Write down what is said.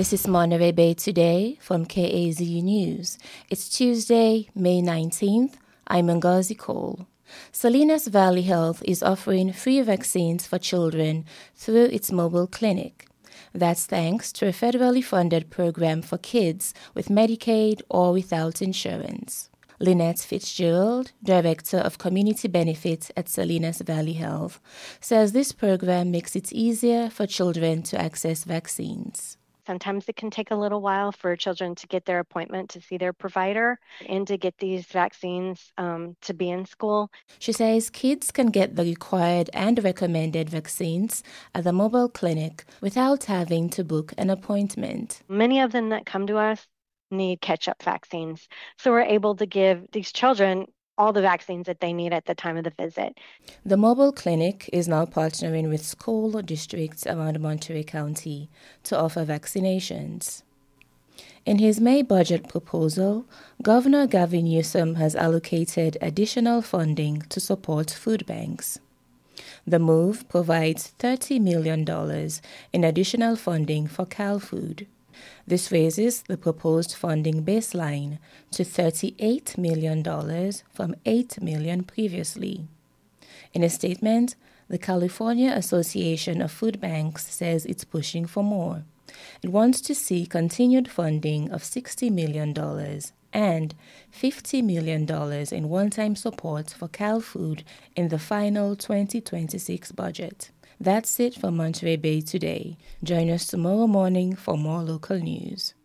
This is Monterey Bay Today from KAZU News. It's Tuesday, May 19th. I'm Ngozi Cole. Salinas Valley Health is offering free vaccines for children through its mobile clinic. That's thanks to a federally funded program for kids with Medicaid or without insurance. Lynette Fitzgerald, Director of Community Benefits at Salinas Valley Health, says this program makes it easier for children to access vaccines. Sometimes it can take a little while for children to get their appointment to see their provider and to get these vaccines to be in school. She says kids can get the required and recommended vaccines at the mobile clinic without having to book an appointment. Many of them that come to us need catch-up vaccines. So we're able to give these children all the vaccines that they need at the time of the visit. The mobile clinic is now partnering with school districts around Monterey County to offer vaccinations. In his May budget proposal, Governor Gavin Newsom has allocated additional funding to support food banks. The move provides $30 million in additional funding for CalFood. This raises the proposed funding baseline to $38 million from $8 million previously. In a statement, the California Association of Food Banks says it's pushing for more. It wants to see continued funding of $60 million and $50 million in one-time support for CalFood in the final 2026 budget. That's it for Monterey Bay Today. Join us tomorrow morning for more local news.